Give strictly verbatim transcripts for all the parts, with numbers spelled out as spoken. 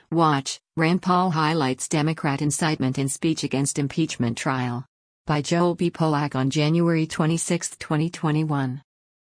Watch, Rand Paul highlights Democrat incitement in speech against impeachment trial. By Joel B. Polak on January twenty-sixth, twenty twenty-one.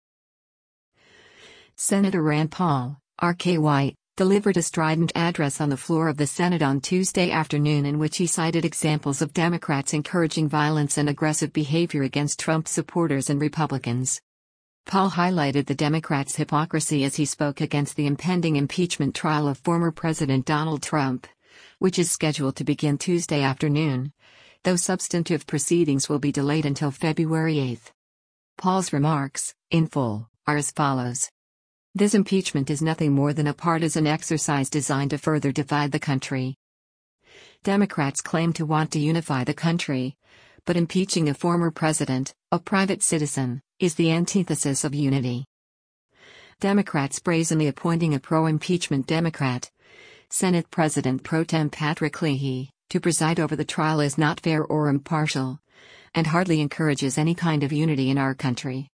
Senator Rand Paul, R K Y, delivered a strident address on the floor of the Senate on Tuesday afternoon in which he cited examples of Democrats encouraging violence and aggressive behavior against Trump supporters and Republicans. Paul highlighted the Democrats' hypocrisy as he spoke against the impending impeachment trial of former President Donald Trump, which is scheduled to begin Tuesday afternoon, though substantive proceedings will be delayed until February eighth. Paul's remarks, in full, are as follows. This impeachment is nothing more than a partisan exercise designed to further divide the country. Democrats claim to want to unify the country, but impeaching a former president, a private citizen, is the antithesis of unity. Democrats brazenly appointing a pro-impeachment Democrat, Senate President Pro Tem Patrick Leahy, to preside over the trial is not fair or impartial, and hardly encourages any kind of unity in our country.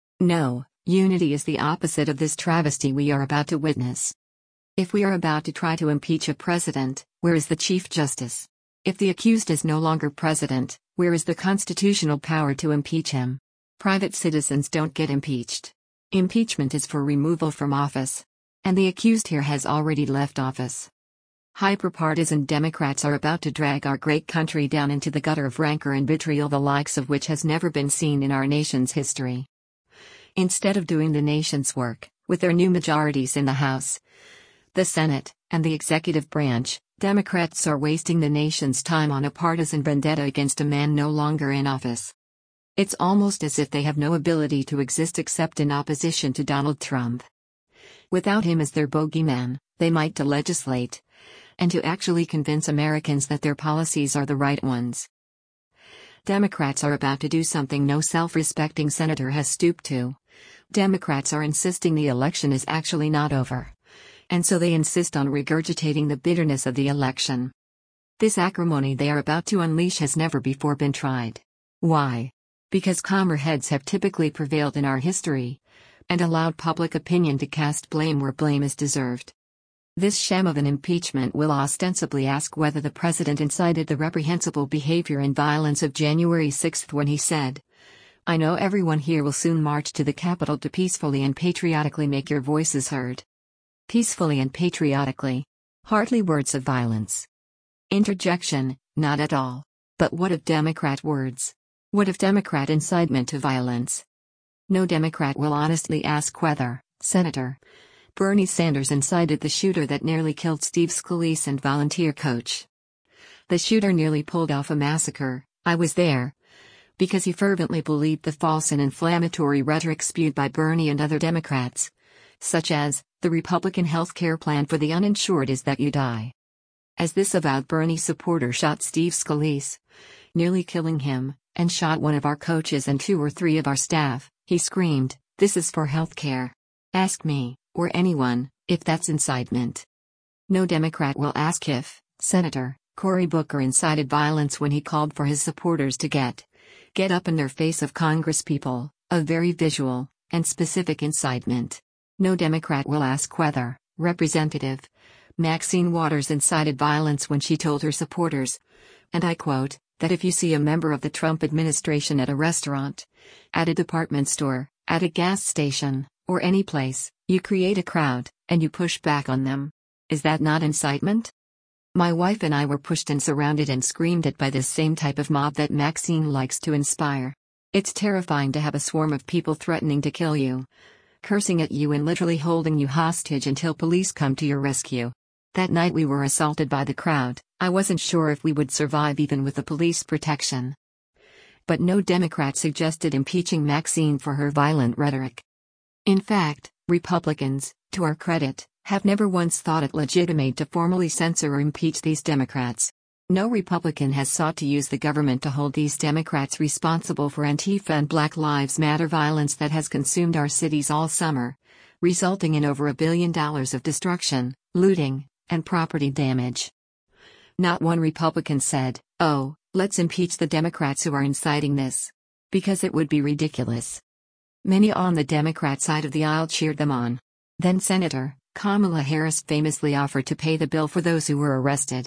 No, unity is the opposite of this travesty we are about to witness. If we are about to try to impeach a president, where is the Chief Justice? If the accused is no longer president, where is the constitutional power to impeach him? Private citizens don't get impeached. Impeachment is for removal from office. And the accused here has already left office. Hyperpartisan Democrats are about to drag our great country down into the gutter of rancor and vitriol the likes of which has never been seen in our nation's history. Instead of doing the nation's work, with their new majorities in the House, the Senate, and the executive branch, Democrats are wasting the nation's time on a partisan vendetta against a man no longer in office. It's almost as if they have no ability to exist except in opposition to Donald Trump. Without him as their bogeyman, they might to legislate, and to actually convince Americans that their policies are the right ones. Democrats are about to do something no self-respecting senator has stooped to. Democrats are insisting the election is actually not over. And so they insist on regurgitating the bitterness of the election. This acrimony they are about to unleash has never before been tried. Why? Because calmer heads have typically prevailed in our history, and allowed public opinion to cast blame where blame is deserved. This sham of an impeachment will ostensibly ask whether the president incited the reprehensible behavior and violence of January sixth when he said, "I know everyone here will soon march to the Capitol to peacefully and patriotically make your voices heard." Peacefully and patriotically. Hardly words of violence. Interjection, not at all. But what of Democrat words? What of Democrat incitement to violence? No Democrat will honestly ask whether, Senator Bernie Sanders incited the shooter that nearly killed Steve Scalise and volunteer coach. The shooter nearly pulled off a massacre, I was there, because he fervently believed the false and inflammatory rhetoric spewed by Bernie and other Democrats, such as, the Republican health care plan for the uninsured is that you die. As this avowed Bernie supporter shot Steve Scalise, nearly killing him, and shot one of our coaches and two or three of our staff, he screamed, "This is for health care. Ask me, or anyone, if that's incitement." No Democrat will ask if, Senator Cory Booker incited violence when he called for his supporters to get, get up in their face of Congresspeople, a very visual, and specific incitement. No Democrat will ask whether, Representative Maxine Waters incited violence when she told her supporters, and I quote, that if you see a member of the Trump administration at a restaurant, at a department store, at a gas station, or any place, you create a crowd, and you push back on them. Is that not incitement? My wife and I were pushed and surrounded and screamed at by this same type of mob that Maxine likes to inspire. It's terrifying to have a swarm of people threatening to kill you, cursing at you and literally holding you hostage until police come to your rescue. That night we were assaulted by the crowd. I wasn't sure if we would survive even with the police protection. But no Democrat suggested impeaching Maxine for her violent rhetoric. In fact, Republicans, to our credit, have never once thought it legitimate to formally censor or impeach these Democrats. No Republican has sought to use the government to hold these Democrats responsible for Antifa and Black Lives Matter violence that has consumed our cities all summer, resulting in over a billion dollars of destruction, looting, and property damage. Not one Republican said, "Oh, let's impeach the Democrats who are inciting this," because it would be ridiculous. Many on the Democrat side of the aisle cheered them on. Then Senator Kamala Harris famously offered to pay the bill for those who were arrested.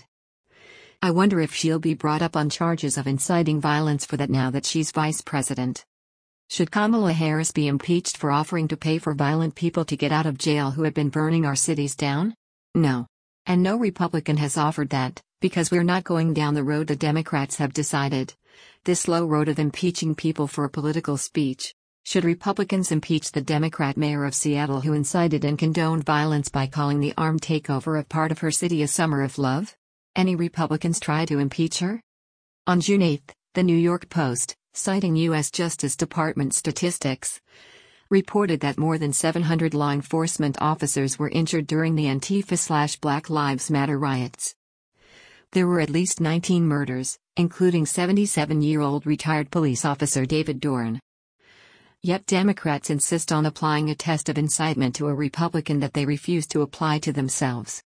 I wonder if she'll be brought up on charges of inciting violence for that now that she's vice president. Should Kamala Harris be impeached for offering to pay for violent people to get out of jail who have been burning our cities down? No. And no Republican has offered that, because we're not going down the road the Democrats have decided. This slow road of impeaching people for a political speech. Should Republicans impeach the Democrat mayor of Seattle who incited and condoned violence by calling the armed takeover of part of her city a summer of love? Any Republicans try to impeach her? On June eighth, the New York Post, citing U S Justice Department statistics, reported that more than seven hundred law enforcement officers were injured during the Antifa/Black Lives Matter riots. There were at least nineteen murders, including seventy-seven-year-old retired police officer David Dorn. Yet Democrats insist on applying a test of incitement to a Republican that they refuse to apply to themselves.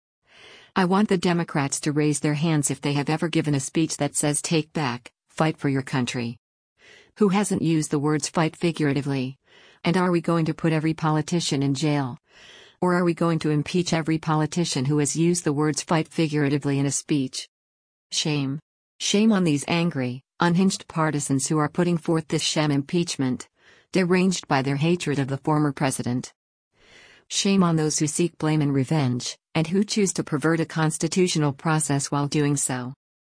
I want the Democrats to raise their hands if they have ever given a speech that says take back, fight for your country. Who hasn't used the words fight figuratively? And are we going to put every politician in jail? Or are we going to impeach every politician who has used the words fight figuratively in a speech? Shame. Shame on these angry, unhinged partisans who are putting forth this sham impeachment, deranged by their hatred of the former president. Shame on those who seek blame and revenge, and who choose to pervert a constitutional process while doing so.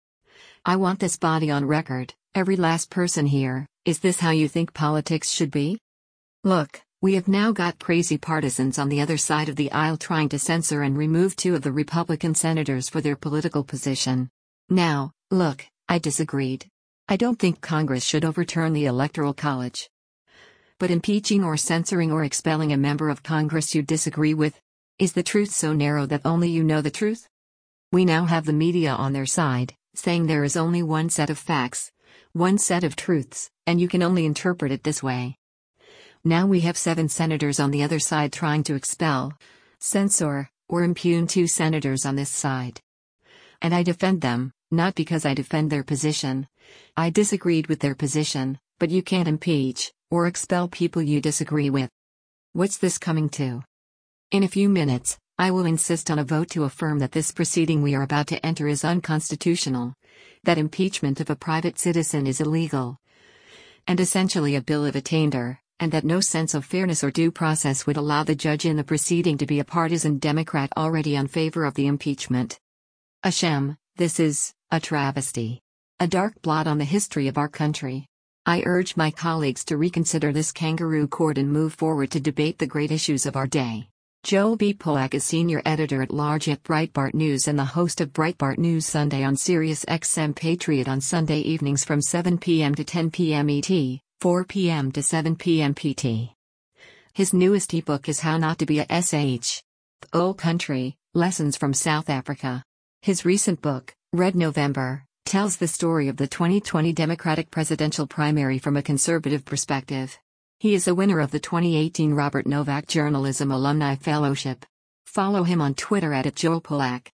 I want this body on record, every last person here. Is this how you think politics should be? Look, we have now got crazy partisans on the other side of the aisle trying to censor and remove two of the Republican senators for their political position. Now, look, I disagreed. I don't think Congress should overturn the Electoral College. But impeaching or censoring or expelling a member of Congress you disagree with? Is the truth so narrow that only you know the truth? We now have the media on their side, saying there is only one set of facts, one set of truths, and you can only interpret it this way. Now we have seven senators on the other side trying to expel, censor, or impugn two senators on this side. And I defend them, not because I defend their position. I disagreed with their position, but you can't impeach or expel people you disagree with. What's this coming to? In a few minutes, I will insist on a vote to affirm that this proceeding we are about to enter is unconstitutional, that impeachment of a private citizen is illegal, and essentially a bill of attainder, and that no sense of fairness or due process would allow the judge in the proceeding to be a partisan Democrat already in favor of the impeachment. A sham, this is, a travesty. A dark blot on the history of our country. I urge my colleagues to reconsider this kangaroo court and move forward to debate the great issues of our day. Joel B. Polak is senior editor-at-large at Breitbart News and the host of Breitbart News Sunday on Sirius X M Patriot on Sunday evenings from seven p m to ten p m E T, four p m to seven p m P T. His newest ebook is How Not to Be a S H. The Old Country, Lessons from South Africa. His recent book, Red November, tells the story of the twenty twenty Democratic presidential primary from a conservative perspective. He is a winner of the twenty eighteen Robert Novak Journalism Alumni Fellowship. Follow him on Twitter at, at Joel Polak.